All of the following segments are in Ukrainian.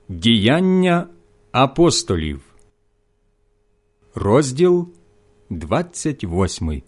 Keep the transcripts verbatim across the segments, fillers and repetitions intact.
Діяння апостолів, розділ двадцять восьмий.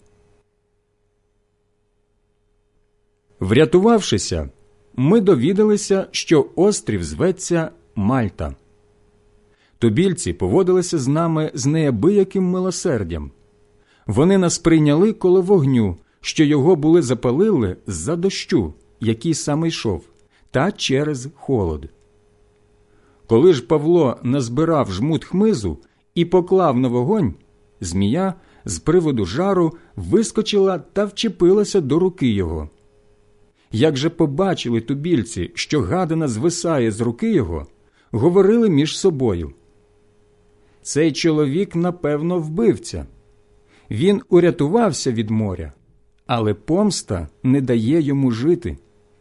Врятувавшися, ми довідалися, що острів зветься Мальта. Тубільці поводилися з нами з неабияким милосердям. Вони нас прийняли коло вогню, що його були запалили з-за дощу, який саме йшов, та через холод. Коли ж Павло назбирав жмут хмизу і поклав на вогонь, змія з приводу жару вискочила та вчепилася до руки його. Як же побачили тубільці, що гадина звисає з руки його, говорили між собою: «Цей чоловік, напевно, вбивця. Він урятувався від моря, але помста не дає йому жити».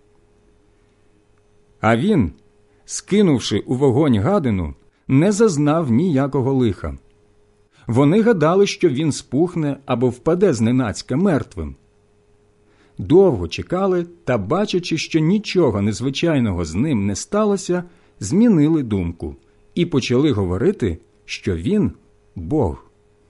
А він, скинувши у вогонь гадину, не зазнав ніякого лиха. Вони гадали, що він спухне або впаде зненацька мертвим. Довго чекали та, бачачи, що нічого незвичайного з ним не сталося, змінили думку і почали говорити, що він – Бог.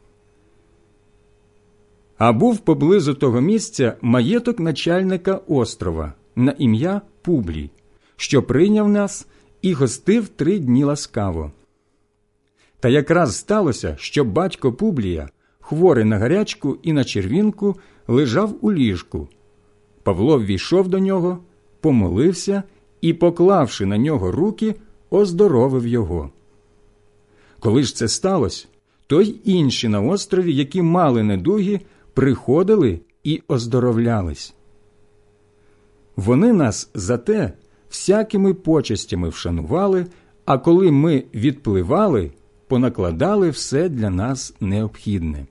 А був поблизу того місця маєток начальника острова на ім'я Публій, що прийняв нас і гостив три дні ласкаво. Та якраз сталося, що батько Публія, хворий на гарячку і на червінку, лежав у ліжку. Павло ввійшов до нього, помолився і, поклавши на нього руки, оздоровив його. Коли ж це сталося, то й інші на острові, які мали недуги, приходили і оздоровлялись. Вони нас за те всякими почестями вшанували, а коли ми відпливали, понакладали все для нас необхідне.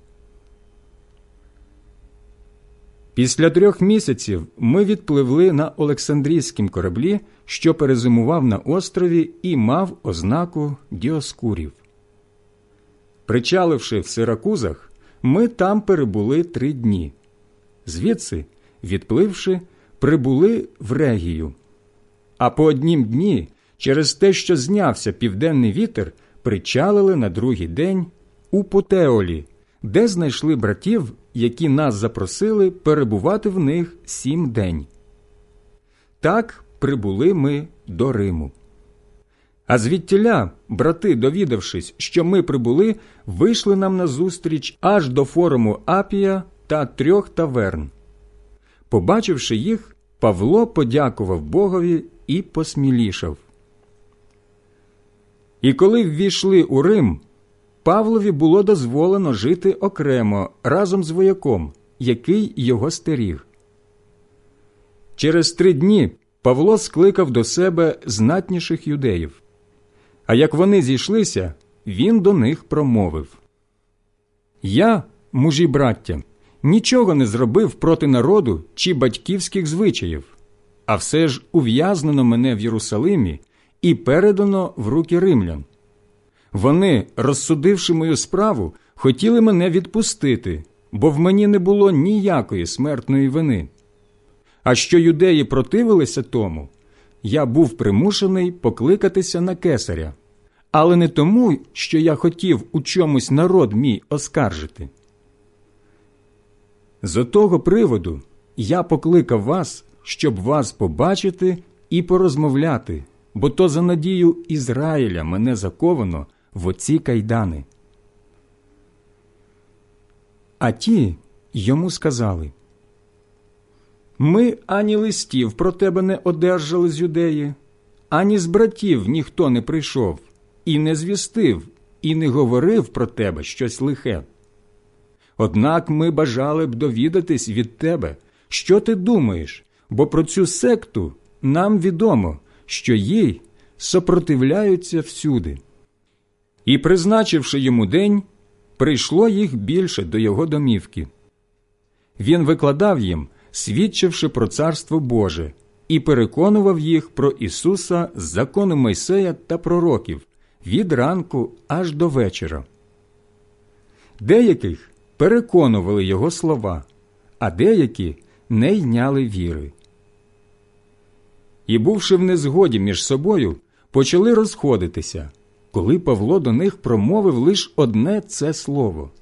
Після трьох місяців ми відпливли на Олександрійськім кораблі, що перезимував на острові і мав ознаку Діоскурів. Причаливши в Сиракузах, ми там перебули три дні. Звідси, відпливши, прибули в Регію. А по однім дні, через те, що знявся південний вітер, причалили на другий день у Путеолі, де знайшли братів, які нас запросили перебувати в них сім день. Так прибули ми до Риму. А звідтіля брати, довідавшись, що ми прибули, вийшли нам назустріч аж до форуму Апія та трьох таверн. Побачивши їх, Павло подякував Богові і посмілішав. І коли ввійшли у Рим, Павлові було дозволено жити окремо разом з вояком, який його стеріг. Через три дні Павло скликав до себе знатніших юдеїв. А як вони зійшлися, він до них промовив: «Я, мужі браття, нічого не зробив проти народу чи батьківських звичаїв, а все ж ув'язнено мене в Єрусалимі і передано в руки римлян. Вони, розсудивши мою справу, хотіли мене відпустити, бо в мені не було ніякої смертної вини. А що юдеї противилися тому, я був примушений покликатися на кесаря, але не тому, що я хотів у чомусь народ мій оскаржити. З отого приводу я покликав вас, щоб вас побачити і порозмовляти, бо то за надію Ізраїля мене заковано в оці кайдани». А ті йому сказали: «Ми ані листів про тебе не одержали з юдеї, ані з братів ніхто не прийшов, і не звістив, і не говорив про тебе щось лихе. Однак ми бажали б довідатись від тебе, що ти думаєш, бо про цю секту нам відомо, що їй сопротивляються всюди». І, призначивши йому день, прийшло їх більше до його домівки. Він викладав їм, свідчивши про Царство Боже, і переконував їх про Ісуса з закону Мойсея та пророків від ранку аж до вечора. Деяких переконували його слова, а деякі не йняли віри. І, бувши в незгоді між собою, почали розходитися, коли Павло до них промовив лише одне це слово.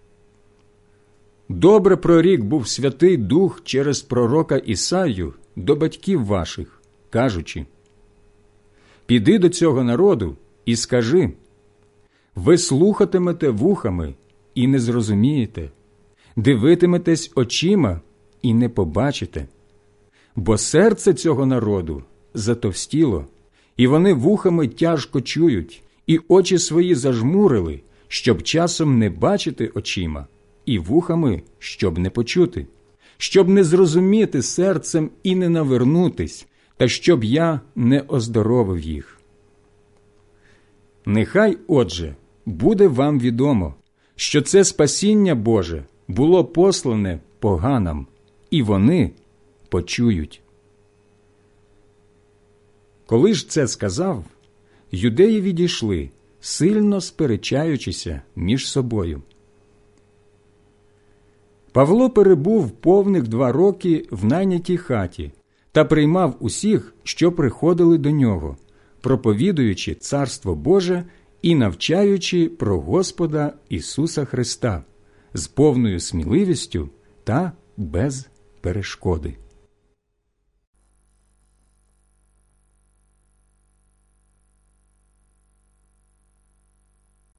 «Добре прорік був Святий Дух через пророка Ісаю до батьків ваших, кажучи: піди до цього народу і скажи: ви слухатимете вухами і не зрозумієте, дивитиметесь очима і не побачите. Бо серце цього народу затовстіло, і вони вухами тяжко чують, і очі свої зажмурили, щоб часом не бачити очима, і вухами, щоб не почути, щоб не зрозуміти серцем і не навернутись, та щоб я не оздоровив їх. Нехай, отже, буде вам відомо, що це спасіння Боже було послане поганам, і вони почують». Коли ж це сказав, юдеї відійшли, сильно сперечаючися між собою. Павло перебув повних два роки в найнятій хаті та приймав усіх, що приходили до нього, проповідуючи Царство Боже і навчаючи про Господа Ісуса Христа з повною сміливістю та без перешкоди.